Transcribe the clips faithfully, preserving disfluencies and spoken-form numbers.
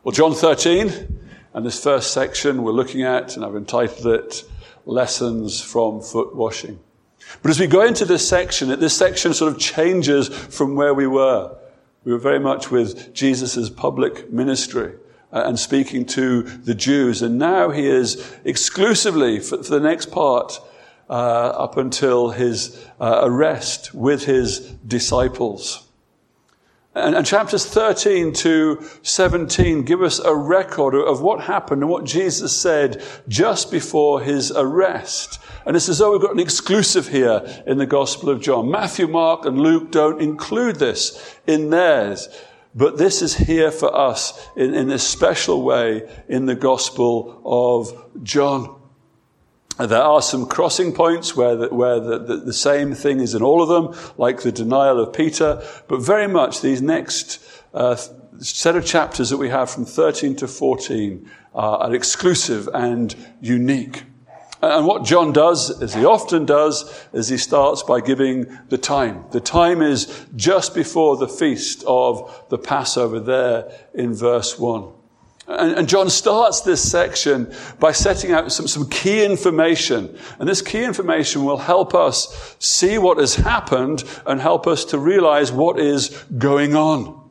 Well, John thirteen, and this first section we're looking at, and I've entitled it Lessons from Foot Washing. But as we go into this section, this section sort of changes from where we were. We were very much with Jesus' public ministry uh, and speaking to the Jews. And now he is exclusively, for, for the next part, uh, up until his uh, arrest with his disciples. And, and chapters thirteen to seventeen give us a record of what happened and what Jesus said just before his arrest. And it's as though we've got an exclusive here in the Gospel of John. Matthew, Mark, and Luke don't include this in theirs. But this is here for us in, in this special way in the Gospel of John. There are some crossing points where, the, where the, the, the same thing is in all of them, like the denial of Peter. But very much these next uh, set of chapters that we have from thirteen to fourteen are, are exclusive and unique. And what John does, as he often does, is he starts by giving the time. The time is just before the feast of the Passover there in verse one. And, and John starts this section by setting out some, some key information. And this key information will help us see what has happened and help us to realize what is going on.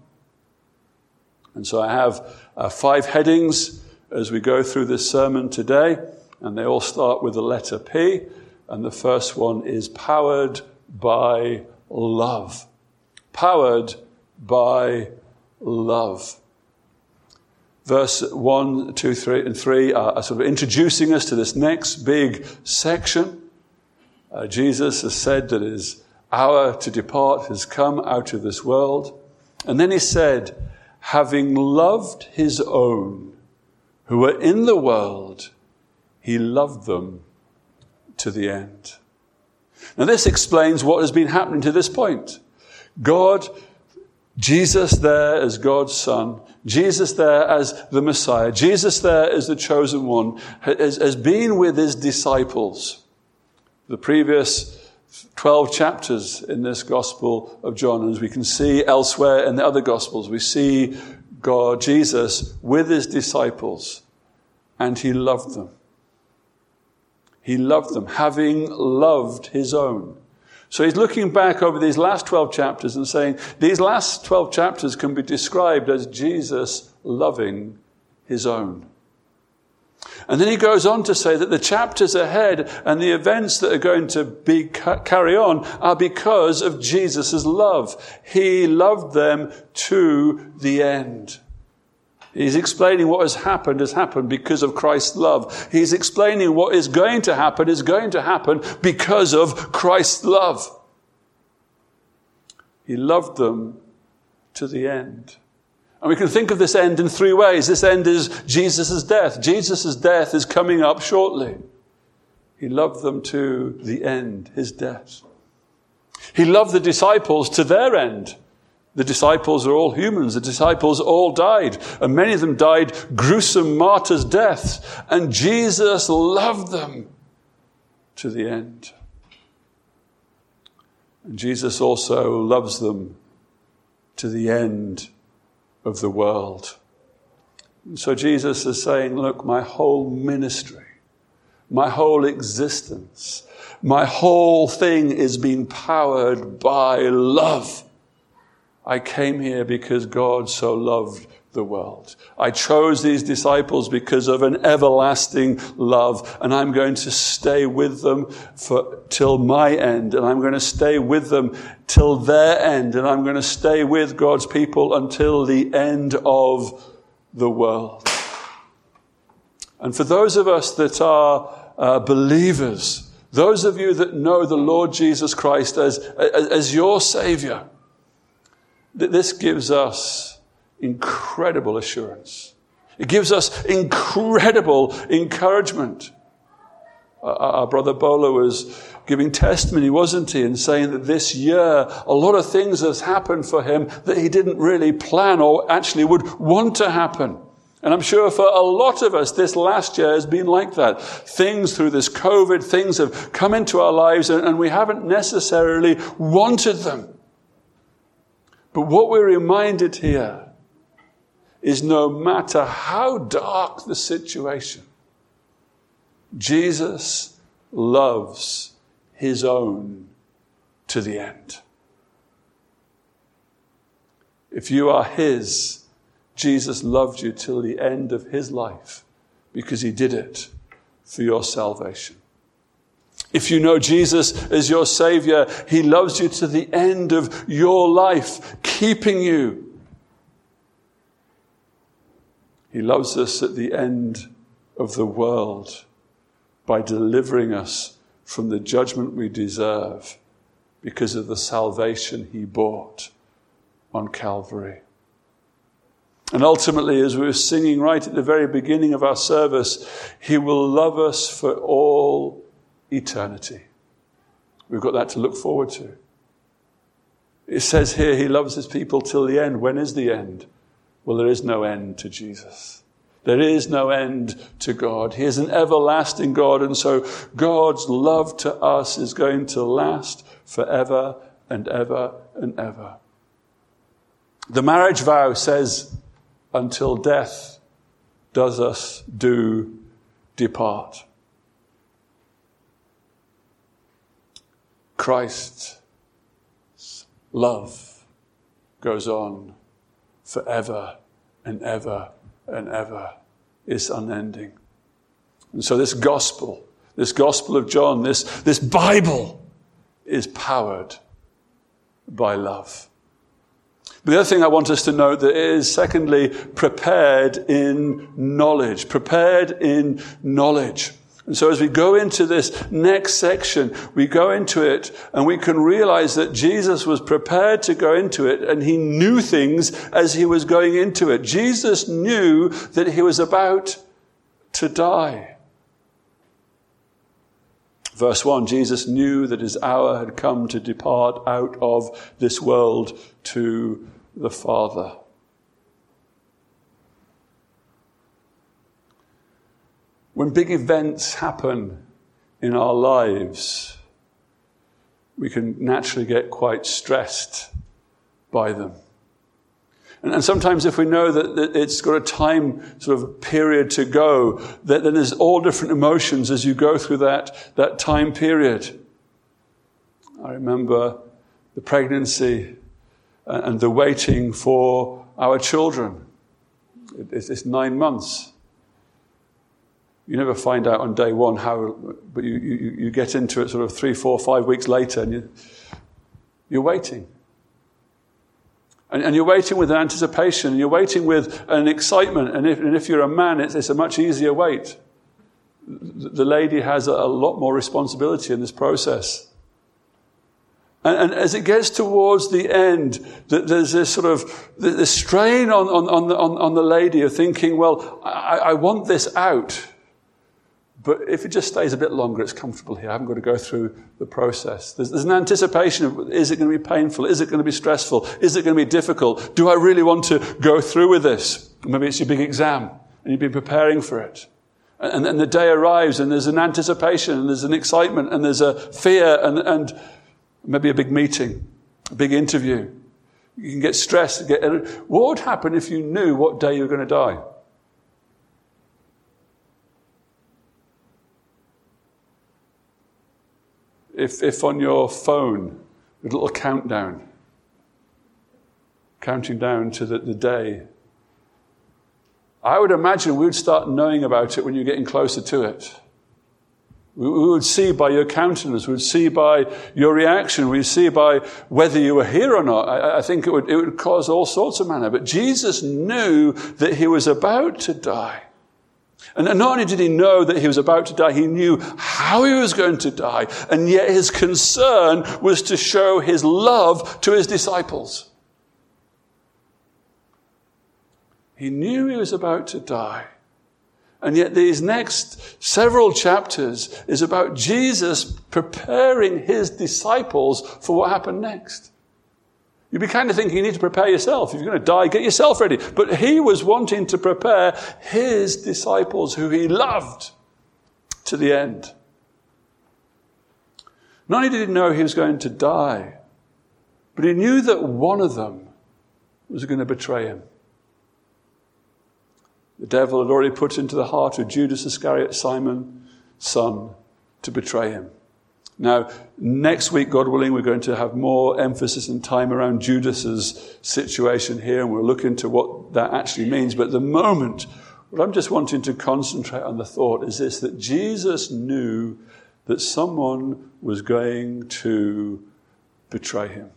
And so I have uh, five headings as we go through this sermon today. And they all start with the letter P. And the first one is powered by love. Powered by love. Verse one, two, three, and three are sort of introducing us to this next big section. Uh, Jesus has said that his hour to depart has come out of this world. And then he said, having loved his own who were in the world, he loved them to the end. Now this explains what has been happening to this point. God, Jesus there as God's Son, Jesus there as the Messiah, Jesus there as the chosen one, has, has been with his disciples. The previous twelve chapters in this Gospel of John, as we can see elsewhere in the other Gospels, we see God, Jesus, with his disciples, and he loved them. He loved them, having loved his own. So he's looking back over these last twelve chapters and saying, these last twelve chapters can be described as Jesus loving his own. And then he goes on to say that the chapters ahead and the events that are going to be carry on are because of Jesus' love. He loved them to the end. He's explaining what has happened has happened because of Christ's love. He's explaining what is going to happen is going to happen because of Christ's love. He loved them to the end. And we can think of this end in three ways. This end is Jesus' death. Jesus' death is coming up shortly. He loved them to the end, his death. He loved the disciples to their end. The disciples are all humans. The disciples all died. And many of them died gruesome martyrs' deaths. And Jesus loved them to the end. And Jesus also loves them to the end of the world. And so Jesus is saying, look, my whole ministry, my whole existence, my whole thing is being powered by love. I came here because God so loved the world. I chose these disciples because of an everlasting love, and I'm going to stay with them for till my end, and I'm going to stay with them till their end, and I'm going to stay with God's people until the end of the world. And for those of us that are uh, believers, those of you that know the Lord Jesus Christ as, as, as your Savior, this gives us incredible assurance. It gives us incredible encouragement. Our brother Bola was giving testimony, wasn't he, and saying that this year a lot of things has happened for him that he didn't really plan or actually would want to happen. And I'm sure for a lot of us, this last year has been like that. Things through this COVID, things have come into our lives and, and we haven't necessarily wanted them. But what we're reminded here is no matter how dark the situation, Jesus loves his own to the end. If you are his, Jesus loved you till the end of his life because he did it for your salvation. If you know Jesus as your Savior, he loves you to the end of your life, keeping you. He loves us at the end of the world by delivering us from the judgment we deserve because of the salvation he bought on Calvary. And ultimately, as we were singing right at the very beginning of our service, he will love us for all eternity. We've got that to look forward to. It says here he loves his people till the end. When is the end? Well, there is no end to Jesus. There is no end to God. He is an everlasting God, and so God's love to us is going to last forever and ever and ever. The marriage vow says, until death does us do depart. Christ's love goes on forever and ever and ever. It's unending. And so this gospel, this gospel of John, this, this Bible is powered by love. But the other thing I want us to note that is, secondly, prepared in knowledge. Prepared in knowledge. And so as we go into this next section, we go into it and we can realize that Jesus was prepared to go into it and he knew things as he was going into it. Jesus knew that he was about to die. Verse one, Jesus knew that his hour had come to depart out of this world to the Father. When big events happen in our lives, we can naturally get quite stressed by them. And, and sometimes if we know that, that it's got a time sort of period to go, that then there's all different emotions as you go through that, that time period. I remember the pregnancy and the waiting for our children. It's, it's nine months. You never find out on day one how, but you, you, you get into it sort of three, four, five weeks later and you, you're waiting. And, and you're waiting with an anticipation, and you're waiting with an excitement, and if, and if you're a man, it's, it's a much easier wait. The lady has a, a lot more responsibility in this process. And, and as it gets towards the end, there's this sort of this strain on, on, on, the, on, on the lady of thinking, well, I, I want this out. But if it just stays a bit longer, it's comfortable here. I haven't got to go through the process. There's, there's an anticipation of, is it going to be painful? Is it going to be stressful? Is it going to be difficult? Do I really want to go through with this? Maybe it's your big exam and you've been preparing for it. And then the day arrives and there's an anticipation and there's an excitement and there's a fear and, and maybe a big meeting, a big interview. You can get stressed. Get, what would happen if you knew what day you were going to die? If, if on your phone, a little countdown, counting down to the, the day, I would imagine we would start knowing about it when you're getting closer to it. We, we would see by your countenance, we would see by your reaction, we would see by whether you were here or not. I, I think it would, it would cause all sorts of manner. But Jesus knew that he was about to die. And not only did he know that he was about to die, he knew how he was going to die. And yet his concern was to show his love to his disciples. He knew he was about to die. And yet these next several chapters is about Jesus preparing his disciples for what happened next. You'd be kind of thinking you need to prepare yourself. If you're going to die, get yourself ready. But he was wanting to prepare his disciples who he loved to the end. Not only did he know he was going to die, but he knew that one of them was going to betray him. The devil had already put into the heart of Judas Iscariot, Simon's son, to betray him. Now, next week, God willing, we're going to have more emphasis and time around Judas's situation here, and we'll look into what that actually means. But at the moment, what I'm just wanting to concentrate on the thought is this, that Jesus knew that someone was going to betray him.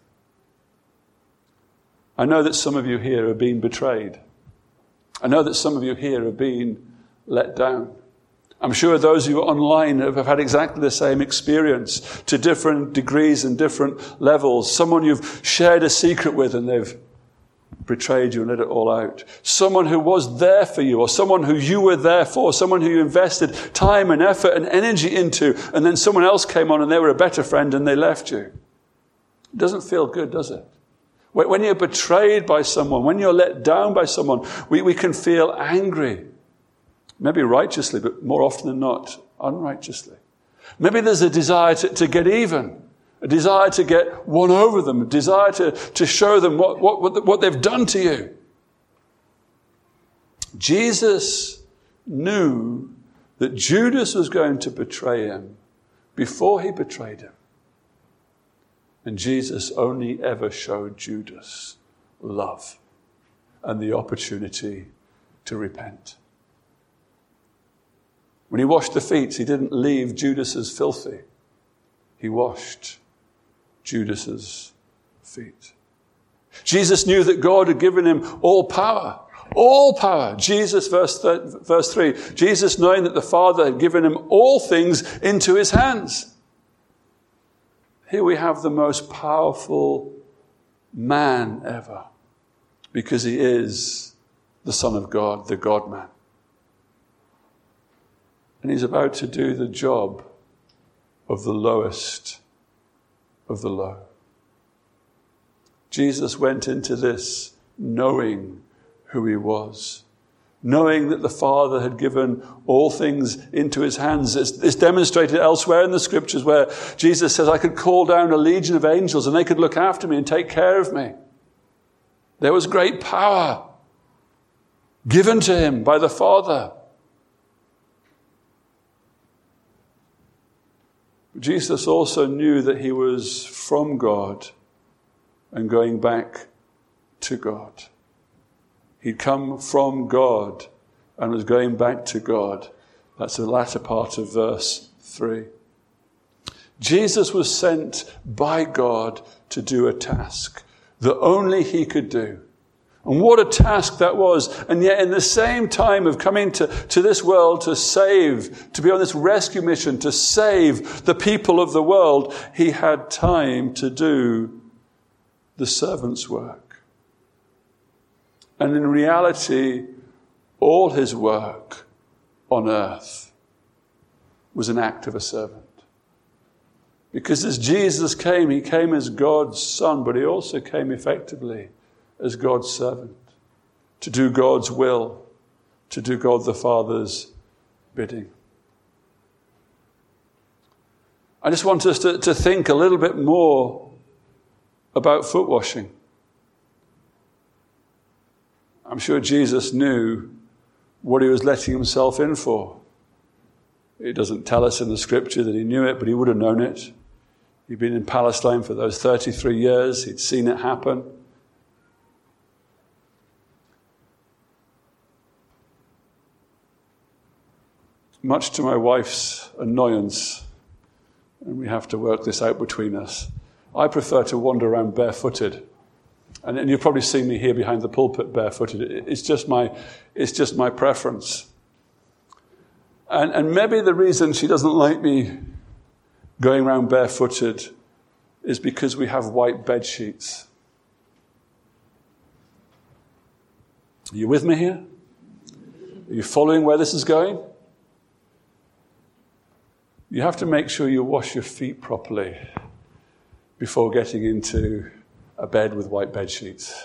I know that some of you here have been betrayed. I know that some of you here have been let down. I'm sure those of you online have had exactly the same experience to different degrees and different levels. Someone you've shared a secret with and they've betrayed you and let it all out. Someone who was there for you, or someone who you were there for, someone who you invested time and effort and energy into, and then someone else came on and they were a better friend and they left you. It doesn't feel good, does it? When you're betrayed by someone, when you're let down by someone, we, we can feel angry. Maybe righteously, but more often than not, unrighteously. Maybe there's a desire to, to get even, a desire to get one over them, a desire to, to show them what, what, what they've done to you. Jesus knew that Judas was going to betray him before he betrayed him. And Jesus only ever showed Judas love and the opportunity to repent. When he washed the feet, he didn't leave Judas as filthy. He washed Judas's feet. Jesus knew that God had given him all power. All power. Jesus, verse, th- verse three. Jesus, knowing that the Father had given him all things into his hands. Here we have the most powerful man ever, because he is the Son of God, the God-man. And he's about to do the job of the lowest of the low. Jesus went into this knowing who he was, knowing that the Father had given all things into his hands. It's, it's demonstrated elsewhere in the scriptures where Jesus says, I could call down a legion of angels and they could look after me and take care of me. There was great power given to him by the Father. Jesus also knew that he was from God and going back to God. He'd come from God and was going back to God. That's the latter part of verse three. Jesus was sent by God to do a task that only he could do. And what a task that was. And yet in the same time of coming to, to this world to save, to be on this rescue mission, to save the people of the world, he had time to do the servant's work. And in reality, all his work on earth was an act of a servant. Because as Jesus came, he came as God's son, but he also came effectively as God's servant, to do God's will, to do God the Father's bidding. I just want us to, to think a little bit more about foot washing. I'm sure Jesus knew what he was letting himself in for. It doesn't tell us in the scripture that he knew it, but he would have known it. He'd been in Palestine for those thirty-three years. He'd seen it happen. Much to my wife's annoyance, and we have to work this out between us, I prefer to wander around barefooted. And, and you've probably seen me here behind the pulpit barefooted. It, it's just my, it's just my preference. And, and maybe the reason she doesn't like me going around barefooted is because we have white bed sheets. Are you with me here? Are you following where this is going? You have to make sure you wash your feet properly before getting into a bed with white bed sheets.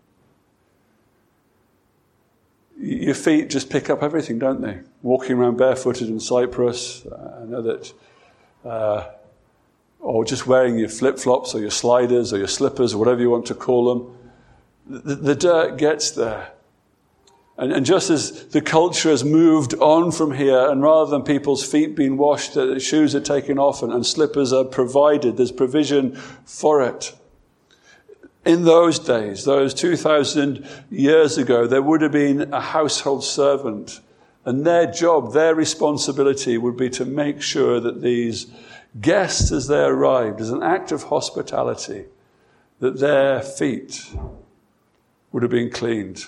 Your feet just pick up everything, don't they? Walking around barefooted in Cyprus, I know that, uh, or just wearing your flip-flops or your sliders or your slippers or whatever you want to call them, the, the dirt gets there. And, and just as the culture has moved on from here, and rather than people's feet being washed, uh, shoes are taken off and, and slippers are provided, there's provision for it. In those days, those two thousand years ago, there would have been a household servant, and their job, their responsibility would be to make sure that these guests, as they arrived, as an act of hospitality, that their feet would have been cleaned.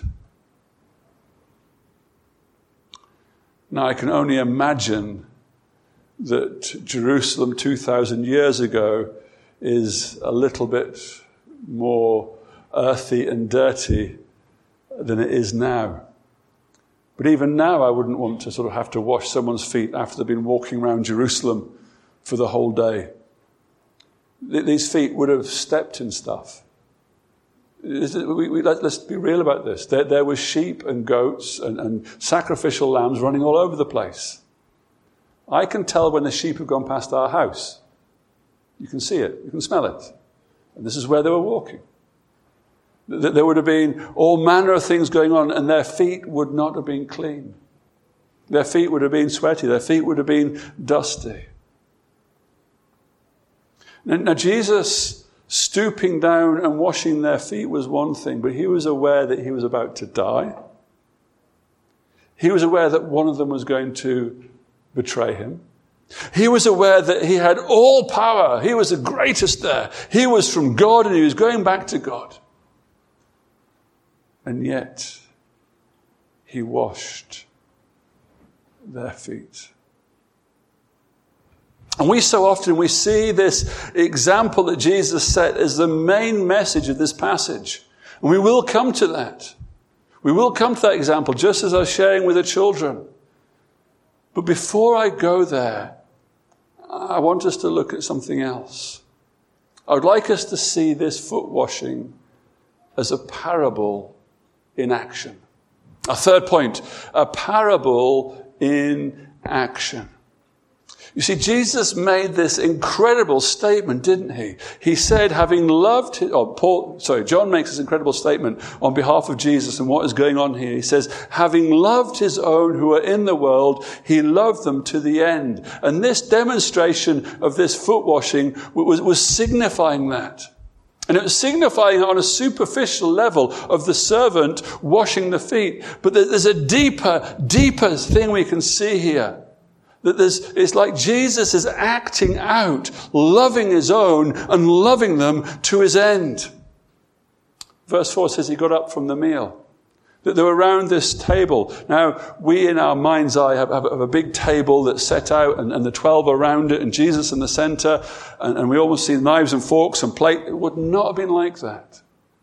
Now, I can only imagine that Jerusalem two thousand years ago is a little bit more earthy and dirty than it is now. But even now, I wouldn't want to sort of have to wash someone's feet after they've been walking around Jerusalem for the whole day. These feet would have stepped in stuff. We, we, let's be real about this. There, there were sheep and goats and, and sacrificial lambs running all over the place. I can tell when the sheep have gone past our house. You can see it. You can smell it. And this is where they were walking. There would have been all manner of things going on, and their feet would not have been clean. Their feet would have been sweaty. Their feet would have been dusty. Now, Jesus stooping down and washing their feet was one thing, but he was aware that he was about to die. He was aware that one of them was going to betray him. He was aware that he had all power. He was the greatest there. He was from God and he was going back to God. And yet, he washed their feet. And we so often, we see this example that Jesus set as the main message of this passage. And we will come to that. We will come to that example, just as I was sharing with the children. But before I go there, I want us to look at something else. I would like us to see this foot washing as a parable in action. A third point, a parable in action. You see, Jesus made this incredible statement, didn't he? He said, having loved, his, oh, Paul, sorry, John makes this incredible statement on behalf of Jesus and what is going on here. He says, having loved his own who are in the world, he loved them to the end. And this demonstration of this foot washing was, was signifying that. And it was signifying on a superficial level of the servant washing the feet. But there's a deeper, deeper thing we can see here. That there's, it's like Jesus is acting out, loving his own and loving them to his end. Verse four says he got up from the meal. That they were around this table. Now, we in our mind's eye have, have a big table that's set out and, and the twelve around it and Jesus in the center. And, and we almost see knives and forks and plate. It would not have been like that.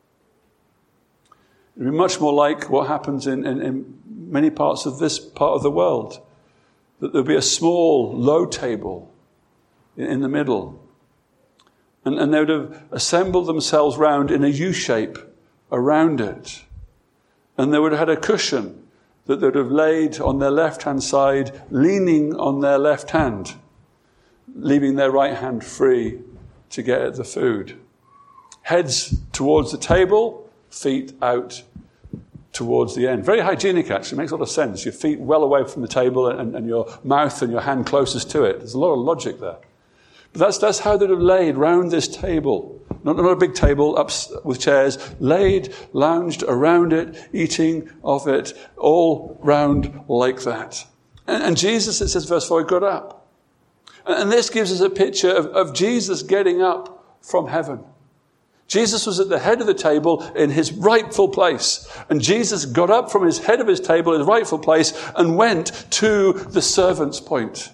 It would be much more like what happens in, in, in many parts of this part of the world. That there'll be a small, low table in, in the middle. And, and they would have assembled themselves round in a U shape around it. And they would have had a cushion that they would have laid on their left-hand side, leaning on their left hand, leaving their right hand free to get at the food. Heads towards the table, feet out towards the end. Very hygienic, actually. Makes a lot of sense. Your feet well away from the table and, and your mouth and your hand closest to it. There's a lot of logic there. But that's, that's how they'd have laid round this table. Not, not a big table up with chairs. Laid, lounged around it, eating of it, all round like that. And, and Jesus, it says, verse four, got up. And, and this gives us a picture of, of Jesus getting up from heaven. Jesus was at the head of the table in his rightful place. And Jesus got up from his head of his table, his rightful place, and went to the servant's point.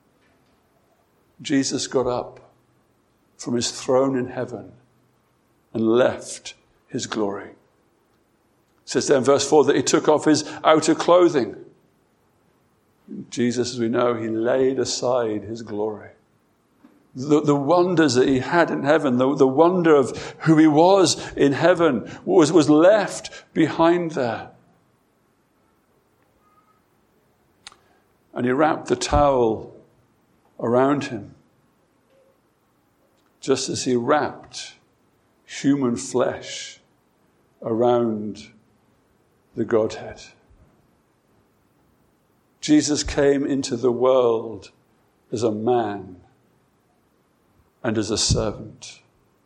Jesus got up from his throne in heaven and left his glory. It says there in verse four that he took off his outer clothing. Jesus, as we know, he laid aside his glory. The, the wonders that he had in heaven, the, the wonder of who he was in heaven was, was left behind there. And he wrapped the towel around him, just as he wrapped human flesh around the Godhead. Jesus came into the world as a man and as a servant.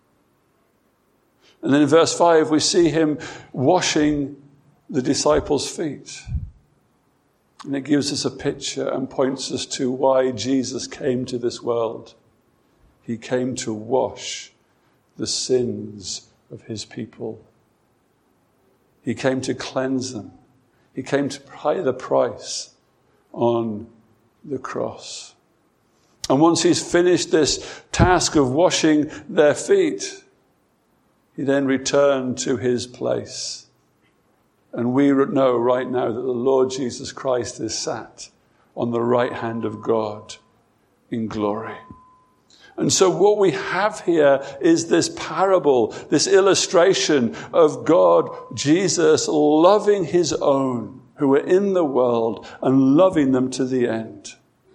And then in verse five, we see him washing the disciples' feet. And it gives us a picture and points us to why Jesus came to this world. He came to wash the sins of his people. He came to cleanse them. He came to pay the price on the cross. And once he's finished this task of washing their feet, he then returned to his place. And we know right now that the Lord Jesus Christ is sat on the right hand of God in glory. And so what we have here is this parable, this illustration of God, Jesus, loving his own who are in the world and loving them to the end.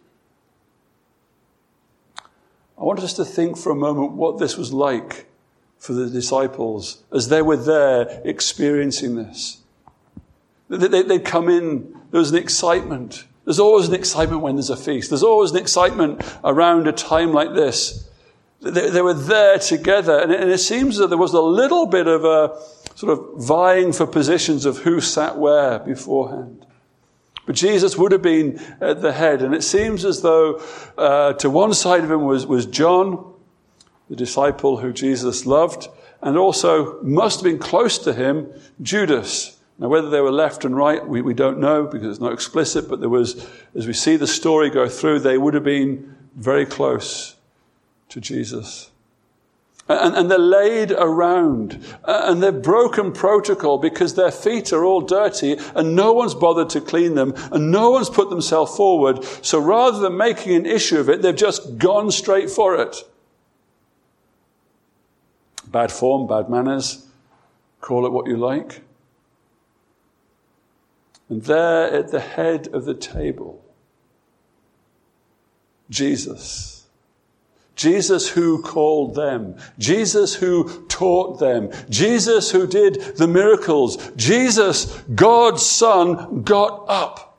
I want us to think for a moment what this was like for the disciples as they were there experiencing this. They'd come in, there was an excitement. There's always an excitement when there's a feast. There's always an excitement around a time like this. They, they were there together, and it, and it seems that there was a little bit of a sort of vying for positions of who sat where beforehand. But Jesus would have been at the head, and it seems as though uh, to one side of him was, was John, the disciple who Jesus loved, and also must have been close to him, Judas. Now, whether they were left and right, we, we don't know because it's not explicit, but there was, as we see the story go through, they would have been very close to Jesus. And, and they're laid around, and they're broken protocol because their feet are all dirty and no one's bothered to clean them and no one's put themselves forward. So rather than making an issue of it, they've just gone straight for it. Bad form, bad manners, call it what you like. And there at the head of the table, Jesus. Jesus who called them. Jesus who taught them. Jesus who did the miracles. Jesus, God's Son, got up.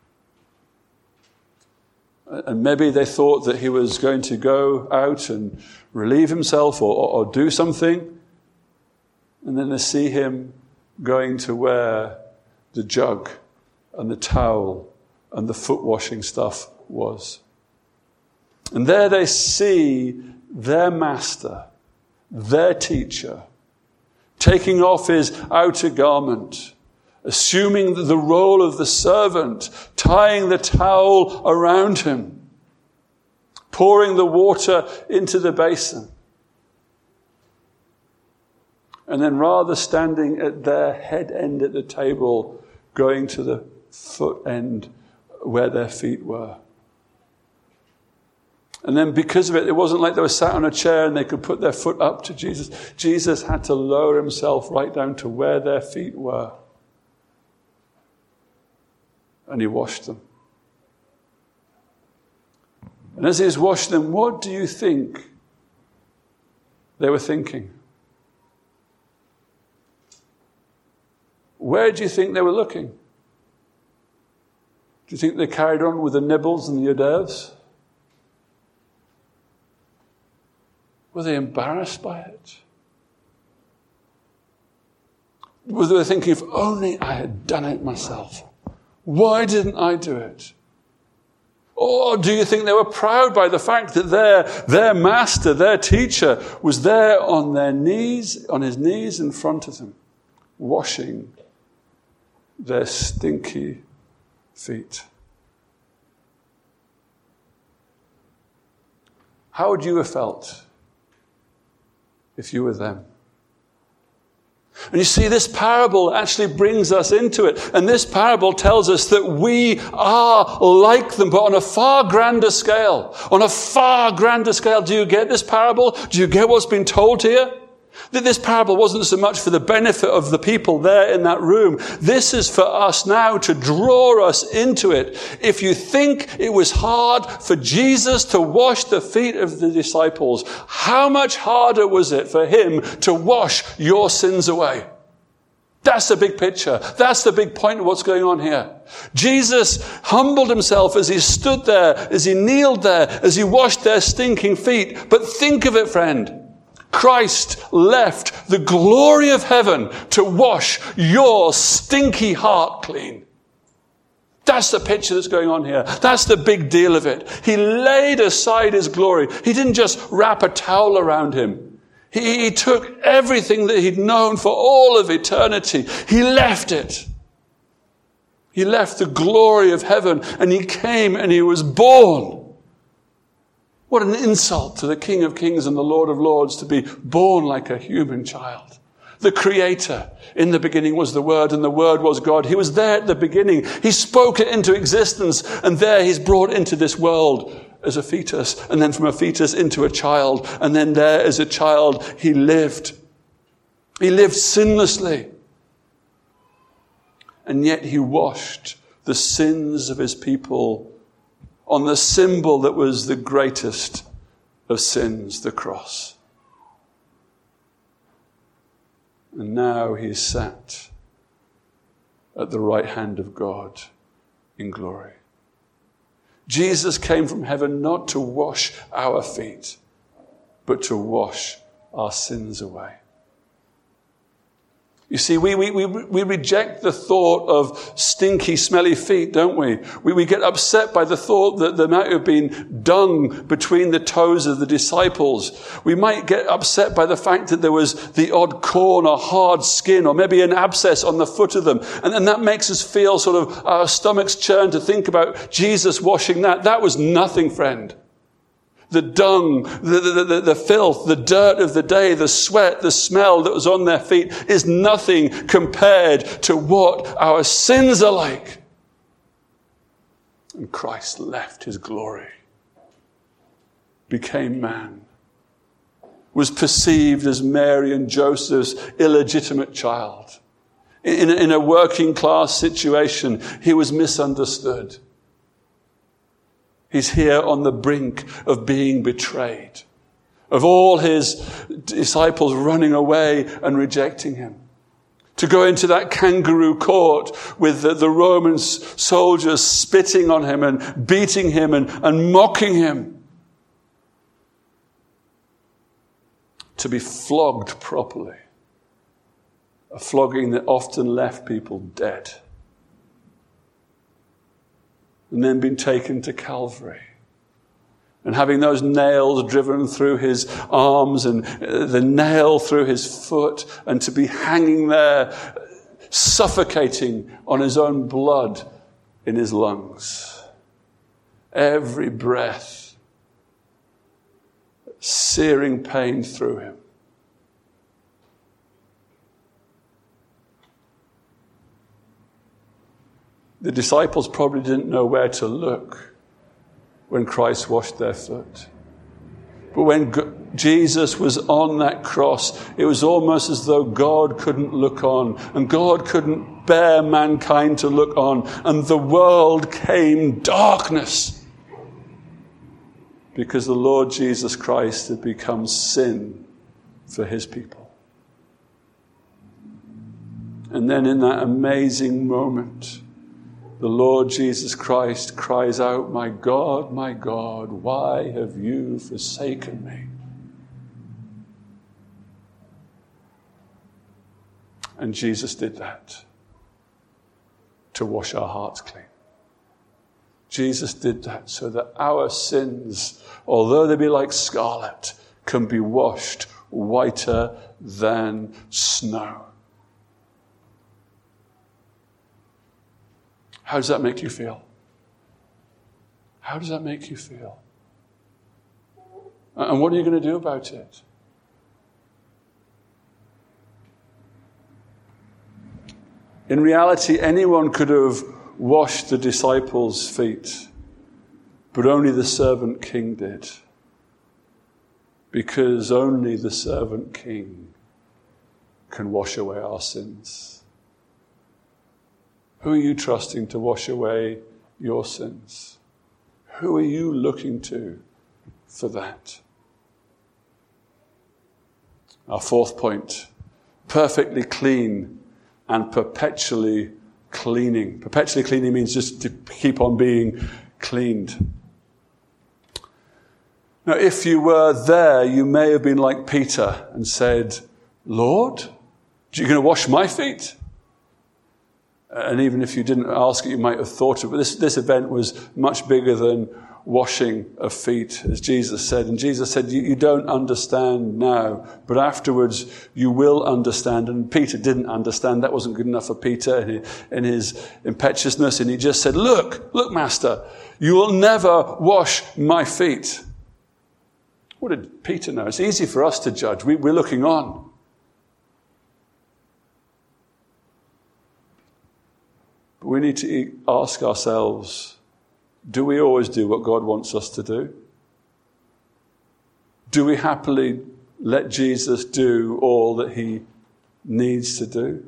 And maybe they thought that he was going to go out and relieve himself or, or, or do something. And then they see him going to where the jug and the towel and the foot washing stuff was. And there they see their master, their teacher, taking off his outer garment, assuming the role of the servant, tying the towel around him, pouring the water into the basin. And then rather standing at their head end at the table, going to the foot end where their feet were. And then because of it, it wasn't like they were sat on a chair and they could put their foot up to Jesus. Jesus had to lower himself right down to where their feet were. And he washed them. And as he was washing them, what do you think they were thinking? Where do you think they were looking? Do you think they carried on with the nibbles and the hors d'oeuvres? Were they embarrassed by it? Were they thinking, if only I had done it myself? Why didn't I do it? Or do you think they were proud by the fact that their, their master, their teacher, was there on their knees, on his knees in front of them, washing their stinky feet? How would you have felt if you were them? And you see, this parable actually brings us into it. And this parable tells us that we are like them, but on a far grander scale. On a far grander scale. Do you get this parable? Do you get what's been told here? That this parable wasn't so much for the benefit of the people there in that room. This is for us now to draw us into it. If you think it was hard for Jesus to wash the feet of the disciples, how much harder was it for him to wash your sins away? That's the big picture. That's the big point of what's going on here. Jesus humbled himself as he stood there, as he kneeled there, as he washed their stinking feet. But think of it, friend. Christ left the glory of heaven to wash your stinky heart clean. That's the picture that's going on here. That's the big deal of it. He laid aside his glory. He didn't just wrap a towel around him. He, he took everything that he'd known for all of eternity. He left it. He left the glory of heaven and he came and he was born. What an insult to the King of Kings and the Lord of Lords to be born like a human child. The Creator. In the beginning was the Word, and the Word was God. He was there at the beginning. He spoke it into existence, and there he's brought into this world as a fetus, and then from a fetus into a child, and then there as a child he lived. He lived sinlessly. And yet he washed the sins of his people on the symbol that was the greatest of sins, the cross. And now he is sat at the right hand of God in glory. Jesus came from heaven not to wash our feet, but to wash our sins away. You see, we, we, we, we reject the thought of stinky, smelly feet, don't we? we? We get upset by the thought that there might have been dung between the toes of the disciples. We might get upset by the fact that there was the odd corn or hard skin or maybe an abscess on the foot of them. And then that makes us feel sort of our stomachs churn to think about Jesus washing that. That was nothing, friend. The dung, the, the, the, the filth, the dirt of the day, the sweat, the smell that was on their feet is nothing compared to what our sins are like. And Christ left his glory, became man, was perceived as Mary and Joseph's illegitimate child. In, in a working class situation, he was misunderstood. He's here on the brink of being betrayed, of all his disciples running away and rejecting him. To go into that kangaroo court with the, the Roman soldiers spitting on him and beating him and, and mocking him. To be flogged properly. A flogging that often left people dead. And then been taken to Calvary. And having those nails driven through his arms and the nail through his foot, and to be hanging there, suffocating on his own blood in his lungs. Every breath, searing pain through him. The disciples probably didn't know where to look when Christ washed their foot. But when Jesus was on that cross, it was almost as though God couldn't look on, and God couldn't bear mankind to look on, and the world came darkness because the Lord Jesus Christ had become sin for his people. And then in that amazing moment, the Lord Jesus Christ cries out, "My God, my God, why have you forsaken me?" And Jesus did that to wash our hearts clean. Jesus did that so that our sins, although they be like scarlet, can be washed whiter than snow. How does that make you feel? How does that make you feel? And what are you going to do about it? In reality, anyone could have washed the disciples' feet, but only the servant king did. Because only the servant king can wash away our sins. Who are you trusting to wash away your sins? Who are you looking to for that? Our fourth point, perfectly clean and perpetually cleaning. Perpetually cleaning means just to keep on being cleaned. Now, if you were there, you may have been like Peter and said, Lord, are you going to wash my feet? And even if you didn't ask it, you might have thought of it. But this, this event was much bigger than washing of feet, as Jesus said. And Jesus said, you, you don't understand now, but afterwards you will understand. And Peter didn't understand. That wasn't good enough for Peter in his, in his impetuousness. And he just said, look, look, Master, you will never wash my feet. What did Peter know? It's easy for us to judge. We, we're looking on. But we need to ask ourselves, do we always do what God wants us to do? Do we happily let Jesus do all that he needs to do?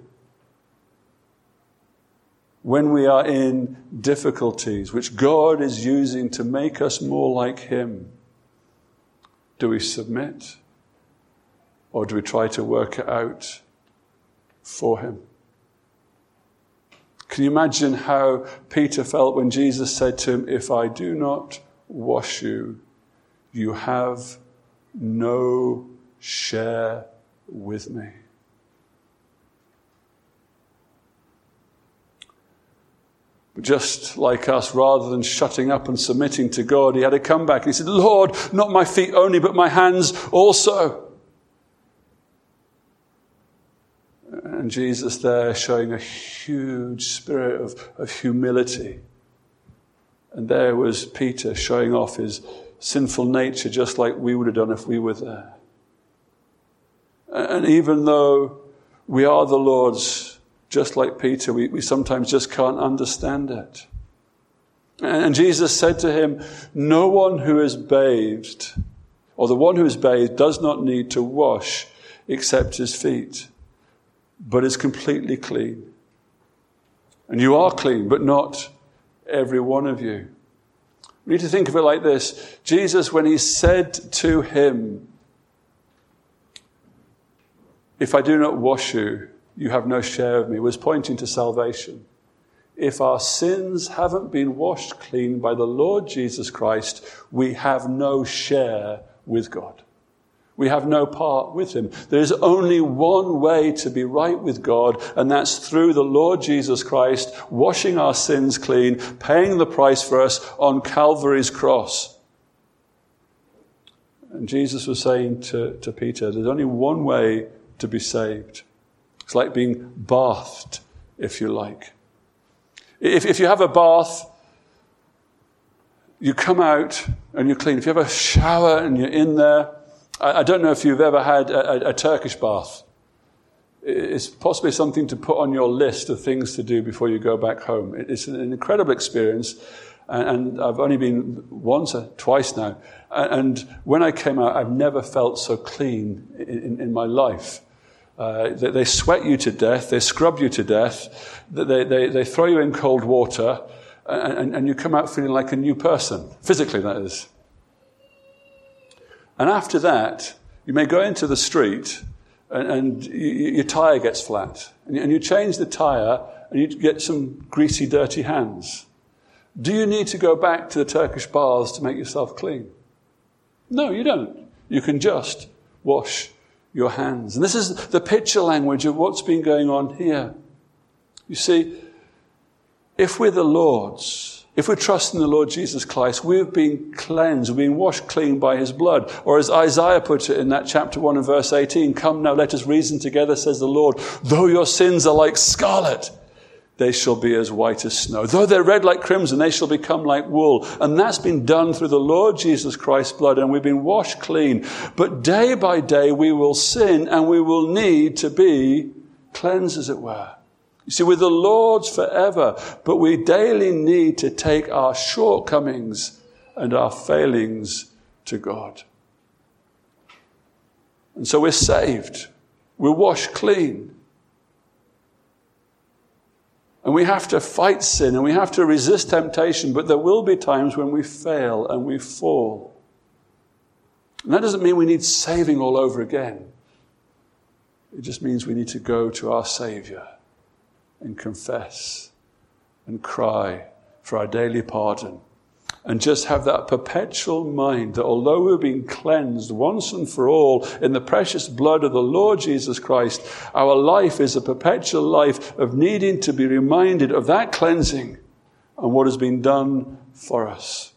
When we are in difficulties, which God is using to make us more like him, do we submit? Or do we try to work it out for him? Can you imagine how Peter felt when Jesus said to him, if I do not wash you, you have no share with me? But just like us, rather than shutting up and submitting to God, he had to come back. He said, Lord, not my feet only, but my hands also. And Jesus there showing a huge spirit of, of humility. And there was Peter showing off his sinful nature just like we would have done if we were there. And even though we are the Lord's, just like Peter, we, we sometimes just can't understand it. And Jesus said to him, no one who is bathed, or the one who is bathed, does not need to wash except his feet, but is completely clean. And you are clean, but not every one of you. We need to think of it like this. Jesus, when he said to him, if I do not wash you, you have no share of me, was pointing to salvation. If our sins haven't been washed clean by the Lord Jesus Christ, we have no share with God. We have no part with him. There is only one way to be right with God, and that's through the Lord Jesus Christ, washing our sins clean, paying the price for us on Calvary's cross. And Jesus was saying to, to Peter, there's only one way to be saved. It's like being bathed, if you like. If, if you have a bath, you come out and you're clean. If you have a shower and you're in there, I don't know if you've ever had a, a, a Turkish bath. It's possibly something to put on your list of things to do before you go back home. It's an incredible experience, and I've only been once or twice now. And when I came out, I've never felt so clean in, in my life. Uh, they, they sweat you to death, they scrub you to death, they, they, they throw you in cold water, and, and you come out feeling like a new person, physically that is. And after that, you may go into the street and, and you, your tire gets flat. And you, and you change the tire and you get some greasy, dirty hands. Do you need to go back to the Turkish baths to make yourself clean? No, you don't. You can just wash your hands. And this is the picture language of what's been going on here. You see, if we're the Lord's, if we trust in the Lord Jesus Christ, we've been cleansed, we've been washed clean by his blood. Or as Isaiah put it in that chapter one and verse eighteen, come now, let us reason together, says the Lord. Though your sins are like scarlet, they shall be as white as snow. Though they're red like crimson, they shall become like wool. And that's been done through the Lord Jesus Christ's blood, and we've been washed clean. But day by day we will sin, and we will need to be cleansed, as it were. You see, we're the Lord's forever, but we daily need to take our shortcomings and our failings to God. And so we're saved. We're washed clean. And we have to fight sin and we have to resist temptation, but there will be times when we fail and we fall. And that doesn't mean we need saving all over again. It just means we need to go to our Savior and confess and cry for our daily pardon. And just have that perpetual mind that although we've been cleansed once and for all in the precious blood of the Lord Jesus Christ, our life is a perpetual life of needing to be reminded of that cleansing and what has been done for us.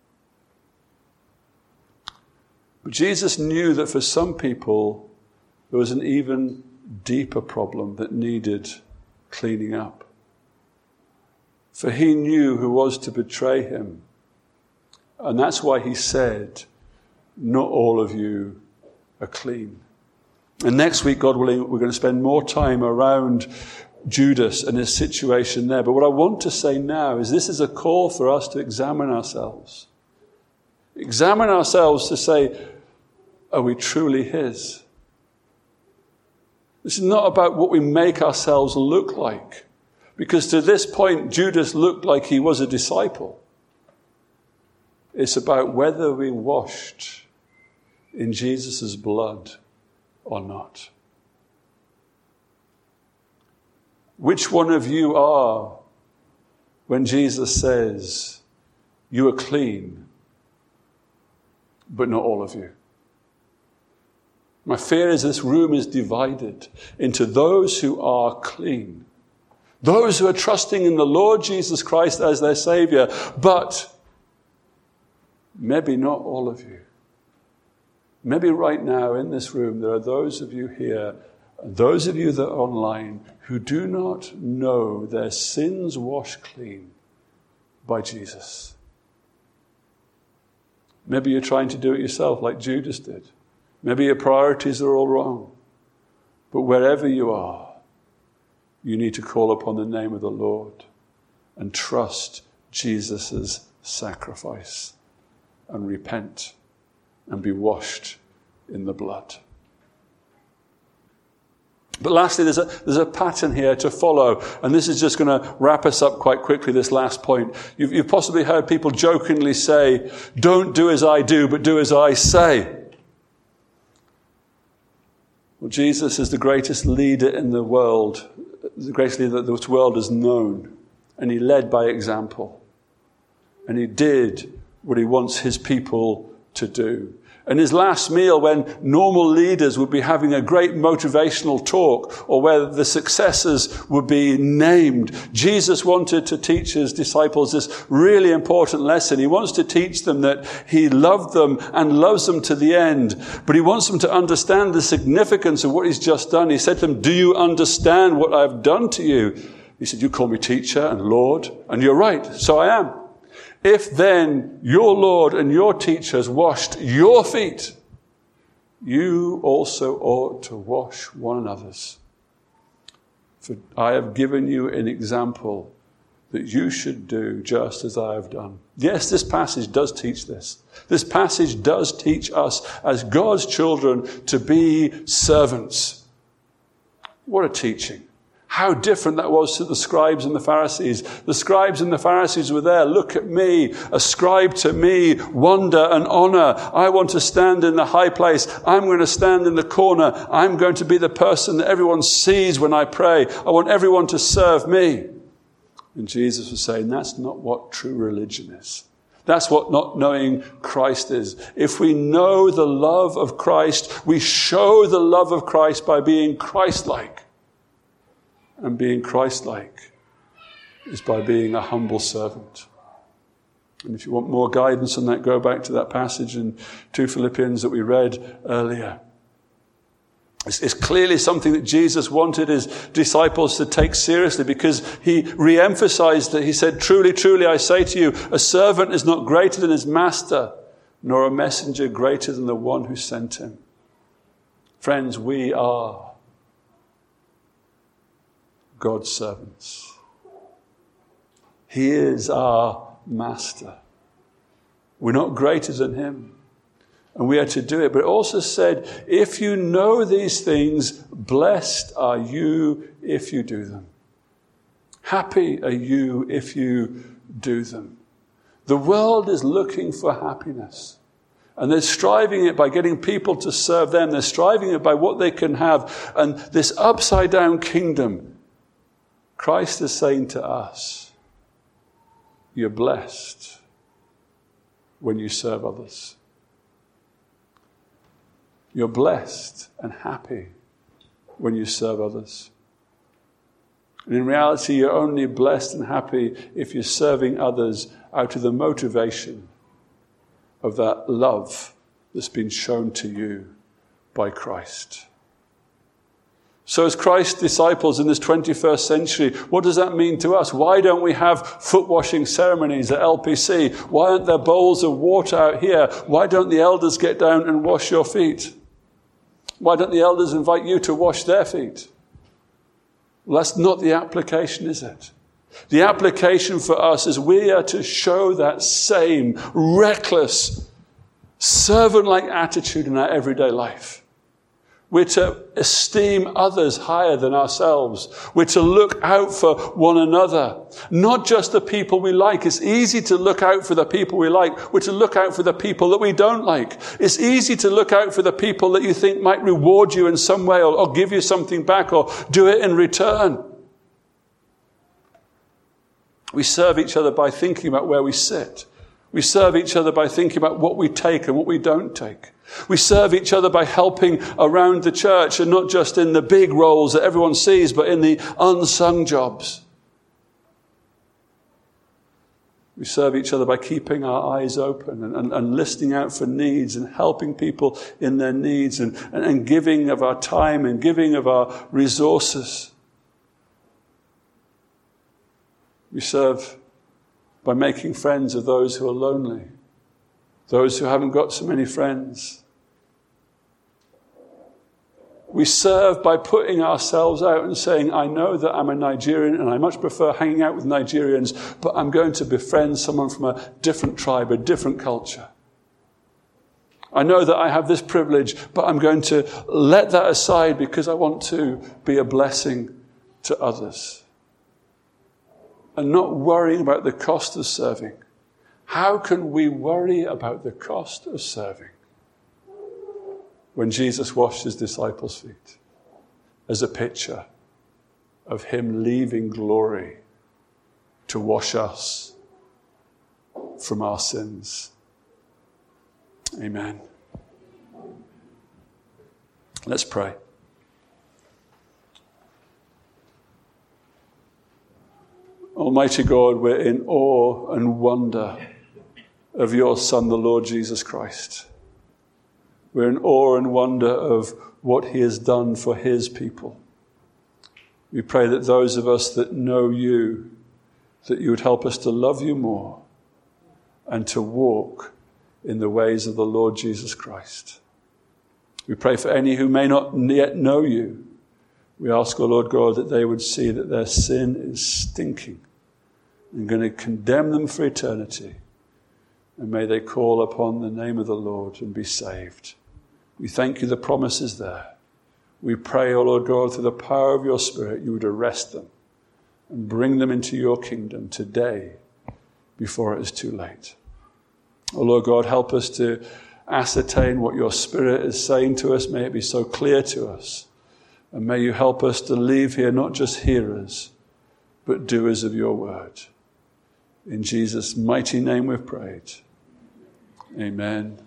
But Jesus knew that for some people, there was an even deeper problem that needed cleaning up. For he knew who was to betray him. And that's why he said, not all of you are clean. And next week, God willing, we're going to spend more time around Judas and his situation there. But what I want to say now is this is a call for us to examine ourselves. Examine ourselves to say, are we truly his? This is not about what we make ourselves look like. Because to this point, Judas looked like he was a disciple. It's about whether we washed in Jesus' blood or not. Which one of you are when Jesus says, you are clean, but not all of you? My fear is this room is divided into those who are clean, those who are trusting in the Lord Jesus Christ as their Savior, but maybe not all of you. Maybe right now in this room there are those of you here, and those of you that are online, who do not know their sins washed clean by Jesus. Maybe you're trying to do it yourself like Judas did. Maybe your priorities are all wrong. But wherever you are, you need to call upon the name of the Lord and trust Jesus' sacrifice and repent and be washed in the blood. But lastly, there's a, there's a pattern here to follow, and this is just going to wrap us up quite quickly, this last point. You've, you've possibly heard people jokingly say, don't do as I do, but do as I say. Well, Jesus is the greatest leader in the world, the greatest leader that this world has known, and he led by example. And he did what he wants his people to do. And his last meal, when normal leaders would be having a great motivational talk, or where the successors would be named, Jesus wanted to teach his disciples this really important lesson. He wants to teach them that he loved them and loves them to the end, but he wants them to understand the significance of what he's just done. He said to them, do you understand what I've done to you? He said, you call me teacher and Lord, and you're right, so I am. If then your Lord and your teacher has washed your feet, you also ought to wash one another's. For I have given you an example that you should do just as I have done. Yes, this passage does teach this. This passage does teach us as God's children to be servants. What a teaching. How different that was to the scribes and the Pharisees. The scribes and the Pharisees were there. Look at me. Ascribe to me wonder and honor. I want to stand in the high place. I'm going to stand in the corner. I'm going to be the person that everyone sees when I pray. I want everyone to serve me. And Jesus was saying, that's not what true religion is. That's what not knowing Christ is. If we know the love of Christ, we show the love of Christ by being Christ-like. And being Christ-like is by being a humble servant. And if you want more guidance on that, go back to that passage in two Philippians that we read earlier. It's, it's clearly something that Jesus wanted his disciples to take seriously, because he re-emphasized that. He said, truly, truly, I say to you, a servant is not greater than his master, nor a messenger greater than the one who sent him. Friends, we are God's servants. He is our master. We're not greater than him. And we are to do it. But it also said, if you know these things, blessed are you if you do them. Happy are you if you do them. The world is looking for happiness. And they're striving it by getting people to serve them. They're striving it by what they can have. And this upside down kingdom Christ is saying to us, you're blessed when you serve others. You're blessed and happy when you serve others. And in reality, you're only blessed and happy if you're serving others out of the motivation of that love that's been shown to you by Christ. So as Christ's disciples in this twenty-first century, what does that mean to us? Why don't we have foot washing ceremonies at L P C? Why aren't there bowls of water out here? Why don't the elders get down and wash your feet? Why don't the elders invite you to wash their feet? Well, that's not the application, is it? The application for us is we are to show that same reckless, servant-like attitude in our everyday life. We're to esteem others higher than ourselves. We're to look out for one another. Not just the people we like. It's easy to look out for the people we like. We're to look out for the people that we don't like. It's easy to look out for the people that you think might reward you in some way or, or give you something back or do it in return. We serve each other by thinking about where we sit. We serve each other by thinking about what we take and what we don't take. We serve each other by helping around the church, and not just in the big roles that everyone sees, but in the unsung jobs. We serve each other by keeping our eyes open and, and, and listening out for needs and helping people in their needs and, and, and giving of our time and giving of our resources. We serve by making friends of those who are lonely, those who haven't got so many friends. We serve by putting ourselves out and saying, I know that I'm a Nigerian and I much prefer hanging out with Nigerians, but I'm going to befriend someone from a different tribe, a different culture. I know that I have this privilege, but I'm going to let that aside because I want to be a blessing to others. And not worrying about the cost of serving. How can we worry about the cost of serving when Jesus washed his disciples' feet as a picture of him leaving glory to wash us from our sins? Amen. Let's pray. Almighty God, we're in awe and wonder of your Son, the Lord Jesus Christ. We're in awe and wonder of what he has done for his people. We pray that those of us that know you, that you would help us to love you more and to walk in the ways of the Lord Jesus Christ. We pray for any who may not yet know you. We ask, O Lord God, that they would see that their sin is stinking and going to condemn them for eternity. And may they call upon the name of the Lord and be saved. We thank you, the promise is there. We pray, O Lord God, through the power of your Spirit, you would arrest them and bring them into your kingdom today before it is too late. O Lord God, help us to ascertain what your Spirit is saying to us. May it be so clear to us. And may you help us to leave here not just hearers, but doers of your word. In Jesus' mighty name we've prayed. Amen.